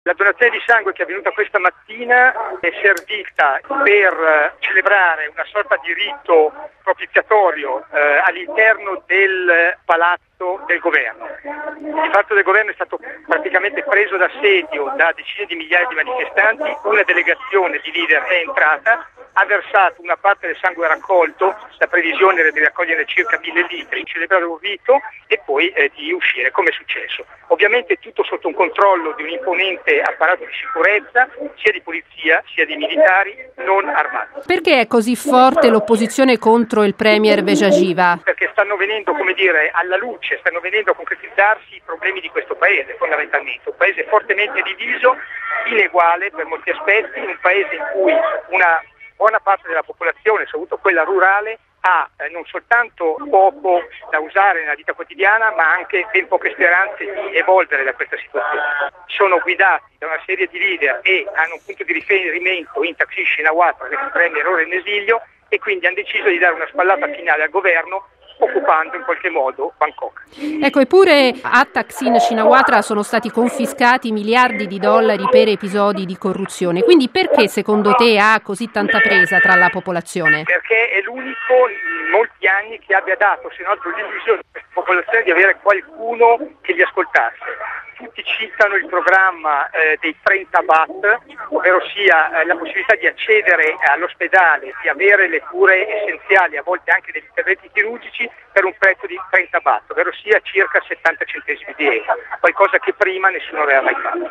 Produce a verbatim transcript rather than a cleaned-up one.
La donazione di sangue che è avvenuta questa mattina è servita per celebrare una sorta di rito propiziatorio eh, all'interno del palazzo del governo. Il palazzo del governo è stato praticamente preso d'assedio da decine di migliaia di manifestanti, una delegazione di leader è entrata, ha versato una parte del sangue raccolto, la previsione era di raccogliere circa mille litri, celebrare un rito e poi eh, di uscire, come è successo. Ovviamente tutto sotto un controllo di un imponente apparato di sicurezza, sia di polizia sia di militari non armati. Perché è così forte l'opposizione contro il premier Vejagiva? Perché stanno venendo, come dire, alla luce, stanno venendo a concretizzarsi i problemi di questo paese, fondamentalmente. Un paese fortemente diviso, ineguale per molti aspetti, un paese in cui una buona parte della popolazione, soprattutto quella rurale, ha eh, non soltanto poco da usare nella vita quotidiana, ma anche ben poche speranze di evolvere da questa situazione. Sono guidati da una serie di leader e hanno un punto di riferimento in Thaksin Shinawatra, l'ex premier ora in esilio, e quindi hanno deciso di dare una spallata finale al governo, occupando in qualche modo Bangkok. Ecco, eppure a Thaksin Shinawatra sono stati confiscati miliardi di dollari per episodi di corruzione. Quindi perché secondo te ha così tanta presa tra la popolazione? Perché è l'unico in molti anni che abbia dato, se non altro, l'illusione a questa popolazione di avere qualcuno che li ascoltasse. Tutti citano il programma eh, dei trenta baht, ovvero sia eh, la possibilità di accedere all'ospedale, di avere le cure essenziali, a volte anche degli interventi chirurgici, per un prezzo di trenta baht, ovvero sia circa settanta centesimi di euro, qualcosa che prima nessuno aveva mai fatto.